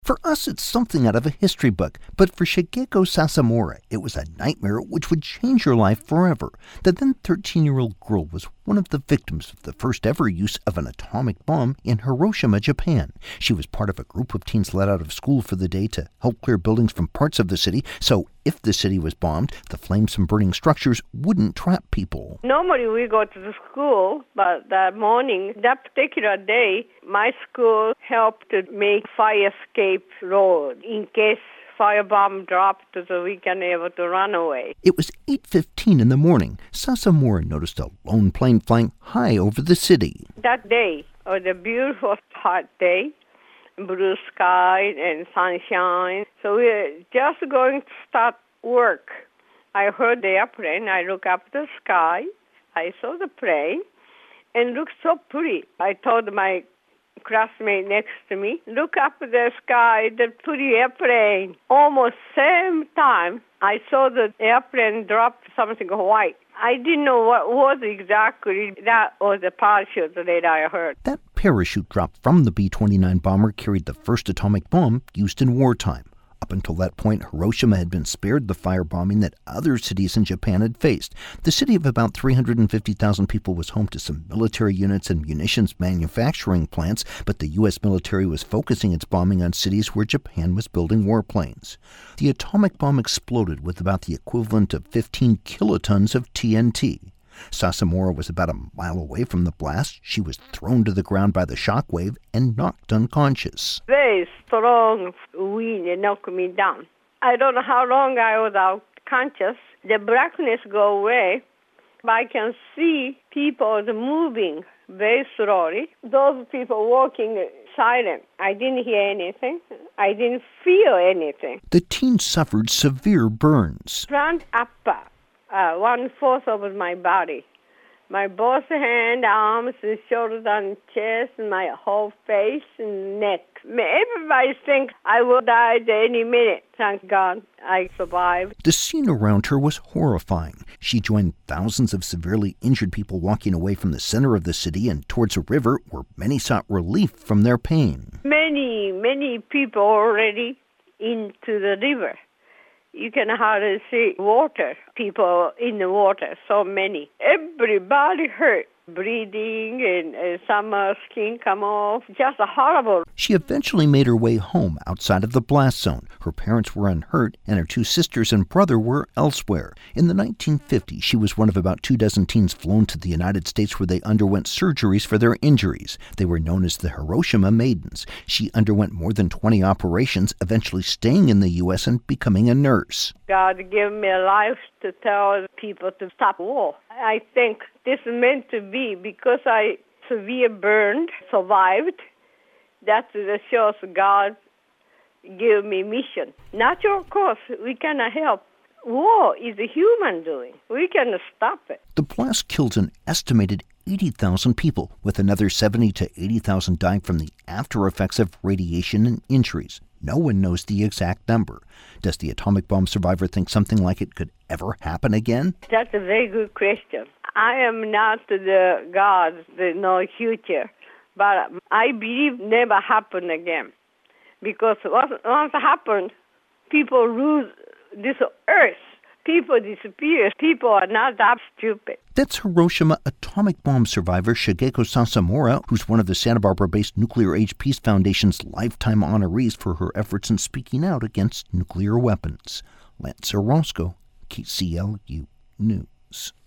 For us, it's something out of a history book, but for Shigeko Sasamura, it was a nightmare which would change her life forever. The then 13-year-old girl was one of the victims of the first ever use of an atomic bomb in Hiroshima, Japan. She was part of a group of teens let out of school for the day to help clear buildings from parts of the city, so if the city was bombed, the flames from burning structures wouldn't trap people. Normally we go to the school, but that morning, that particular day, my school helped to make fire escape road in case firebomb dropped so we can able to run away. It was 8:15 in the morning. Sasamura noticed a lone plane flying high over the city. That day was a beautiful hot day, blue sky and sunshine. So we were just going to start work. I heard the airplane. I looked up the sky. I saw the plane and looked so pretty. I told my classmate next to me, look up the sky, the pretty airplane. Almost same time, I saw the airplane drop something white. I didn't know what was exactly. That was a parachute later I heard. That parachute drop from the B-29 bomber carried the first atomic bomb used in wartime. Up until that point, Hiroshima had been spared the firebombing that other cities in Japan had faced. The city of about 350,000 people was home to some military units and munitions manufacturing plants, but the U.S. military was focusing its bombing on cities where Japan was building warplanes. The atomic bomb exploded with about the equivalent of 15 kilotons of TNT. Sasamura was about a mile away from the blast. She was thrown to the ground by the shockwave and knocked unconscious. Very strong wind knocked me down. I don't know how long I was unconscious. The blackness go away. I can see people moving very slowly. Those people walking silent. I didn't hear anything. I didn't feel anything. The teen suffered severe burns. Front upper. 1/4 of my body. My both hand, arms, shoulders, and chest, my whole face and neck. Everybody thinks I will die at any minute. Thank God I survived. The scene around her was horrifying. She joined thousands of severely injured people walking away from the center of the city and towards a river where many sought relief from their pain. Many people already into the river. You can hardly see water, people in the water, so many. Everybody hurt, bleeding and some skin come off, just horrible. She eventually made her way home outside of the blast zone. Her parents were unhurt and her 2 sisters and brother were elsewhere. In the 1950s, she was one of about 24 teens flown to the United States where they underwent surgeries for their injuries. They were known as the Hiroshima Maidens. She underwent more than 20 operations, eventually staying in the U.S. and becoming a nurse. God gave me a life to tell people to stop war. I think this is meant to be because I severe burned, survived. That shows God gave me mission. Natural course, we cannot help. War is a human doing. We cannot stop it. The blast killed an estimated 80,000 people, with another 70 to 80,000 dying from the after effects of radiation and injuries. No one knows the exact number. Does the atomic bomb survivor think something like it could ever happen again? That's a very good question. I am not the God, no future, but I believe never happen again. Because once it happened, people lose this earth. People disappear. People are not that stupid. That's Hiroshima atomic bomb survivor Shigeko Sasamura, who's one of the Santa Barbara-based Nuclear Age Peace Foundation's lifetime honorees for her efforts in speaking out against nuclear weapons. Lance Orozco, KCLU News.